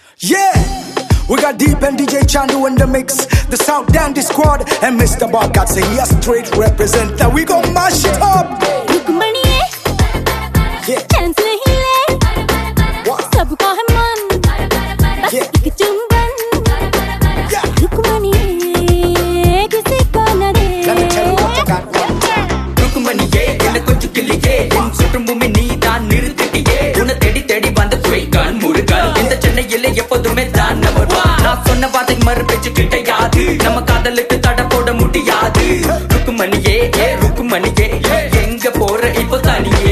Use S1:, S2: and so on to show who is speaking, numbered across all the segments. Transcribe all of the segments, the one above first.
S1: Yeah, we got Deep and DJ Chandu in the mix. The South Dandy Squad and Mr. Barkat say he a straight representer. We gon' mash it up. Yeah.
S2: Chance nahi le, sabka hai man, bas ek chumban. Rukmaniye, kisi ko na de.
S1: Let me tell you what I got.
S3: Rukmaniye, enna konju killiye, en sutrumbumi needhaan niruthiye. Una thedi thedi vanda thuikan murugan. Indha Chennaiile eppodume dhaan number one. Na sonna vaadai marupechu kittayadu. Namma kaadalukku tada poda mudiyadu. Rukmaniye, Rukmaniye, enga pora ipo thaniye.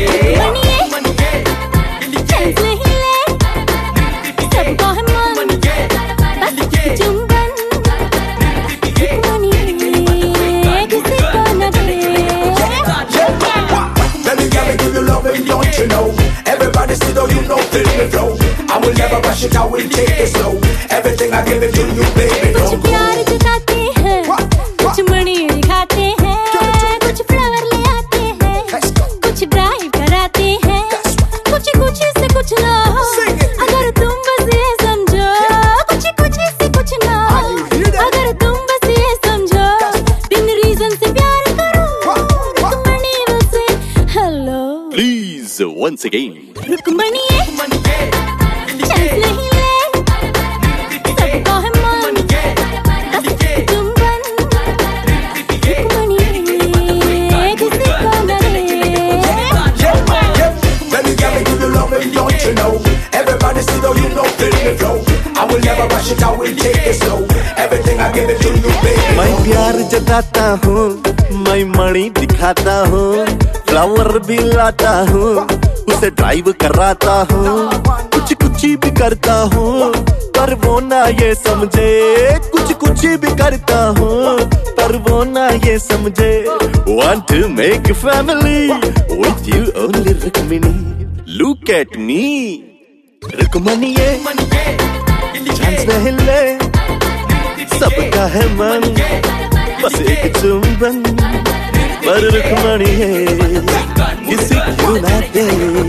S1: I will never rush it, I will take it slow. Everything I give it to you, baby.
S2: कुछ प्यार जताते हैं, कुछ मणि दिखाते हैं, कुछ flower ले आते हैं, कुछ ड्राइव कराते हैं, कुछ कुछ से कुछ ना हो। अगर तुम बस ये समझो, कुछ कुछ से कुछ ना हो। अगर तुम बस ये समझो, बिन रीजन से प्यार करो, Rukmani will say hello.
S4: Please, once again.
S2: रुकमणिये, चांस नहीं ले, सबको है मन, बस एक चुंबन। रुकमणिये, किसी को न दे।
S1: Baby, got me give you love and don't you know? Everybody see though you know feel me flow. I will never rush it, I will take it slow. Everything I give it to you, baby.
S4: मैं प्यार जताता हूँ, मैं मणि दिखाता हूँ, flower भी लाता हूँ, उसे ड्राइव कराता हूँ, कुछ कुछ भी करता हूँ, पर वो ना ये समझे, कुछ कुछ भी करता हूँ, पर वो ना ये समझे. Want to make a family with you only, Rukmini. Look at me, Rukmaniye, chance नहीं ले, सबका है मन, बस एक चुंबन. पर रुकमणिये, किसी को ना दे.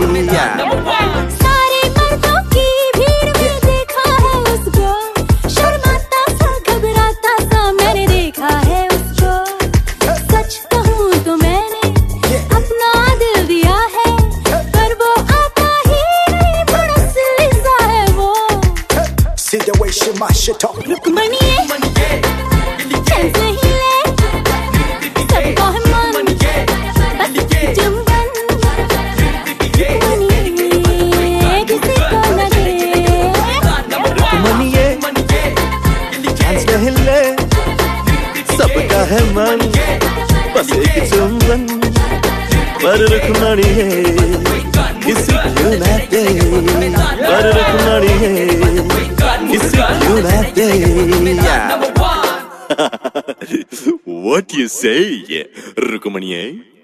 S2: सारे मर्दों की भीड़ में देखा है उसको, शर्माता सा घबराता सा मैंने देखा है उसको. सच कहूँ तो मैंने अपना दिल दिया है, पर वो आता ही नहीं, बड़ा सिली सा है वो.
S1: See the way she mash it up.
S2: रुकमणिये, चांस नहीं ले, सबको है मन, बस एक चुंबन. रुकमणिये, किसी को न दे.
S4: रुकमणिये, चांस नहीं ले, सबका है मन, बस एक चुंबन. पर रुकमणिये, किसी को ना दे. पर रुकमणिये, किसी को ना दे. What you say, Rukmaniye?